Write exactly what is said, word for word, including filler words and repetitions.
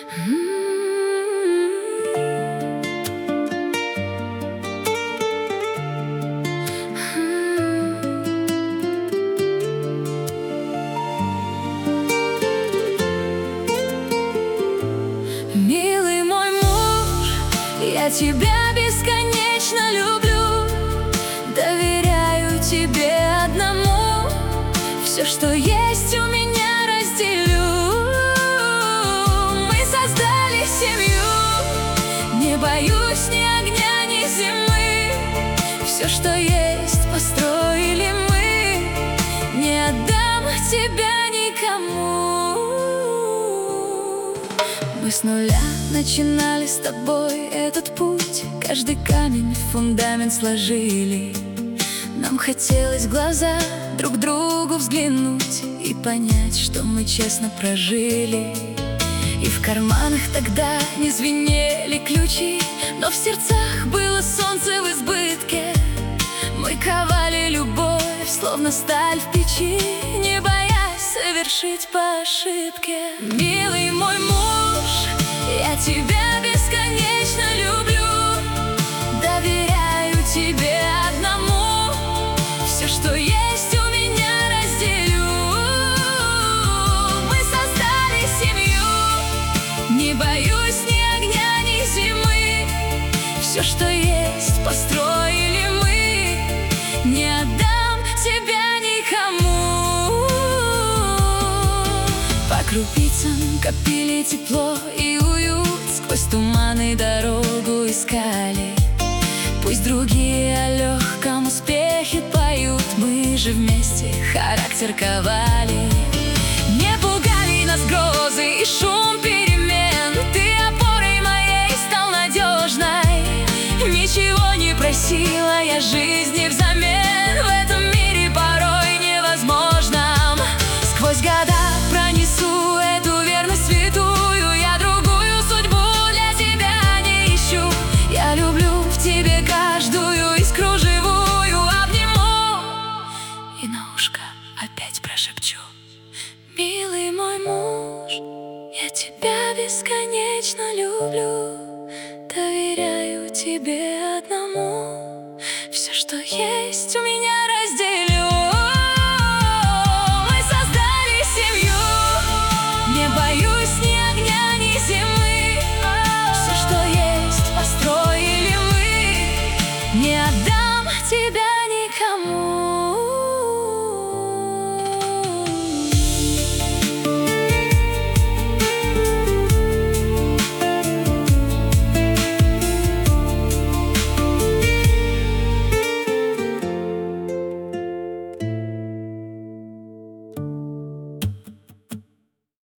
Милый мой муж, я тебя бесконечно люблю, доверяю тебе одному, все, что есть у меня, разделю. Мы создали семью, не боюсь ни огня, ни зимы. Все, что есть, построили мы, не отдам тебя никому. Мы с нуля начинали с тобой этот путь, каждый камень в фундамент сложили. Нам хотелось в глаза друг другу взглянуть и понять, что мы честно прожили. И в карманах тогда не звенели ключи, но в сердцах было солнце в избытке. Мы ковали любовь, словно сталь в печи, не боясь совершить по ошибке. Милый мой муж, я тебя бесконечно люблю, доверяю тебе одному, все, что есть у меня, разделю. Мы создали семью, не боюсь ни огня, ни зимы. Все, что есть, построили мы, не отдам тебя никому. По крупицам копили тепло и уют, сквозь туманы дорогу искали. Пусть другие о легком успехе поют, мы же вместе характер ковали. Не пугали нас грозы и шум перемен, ты опорой моей стал надежной. Ничего не просила я жизни взамен, в этом мире порой невозможном. Сквозь года пронесу эту верность святую, я другую судьбу для тебя не ищу. Я люблю в тебе каждую искру живую, обниму и на ушко опять прошепчу. Милый мой муж, я тебя бесконечно люблю, доверяю тебе одному, все, что есть у меня, разделю. Мы создали семью, не боюсь ни огня, ни зимы.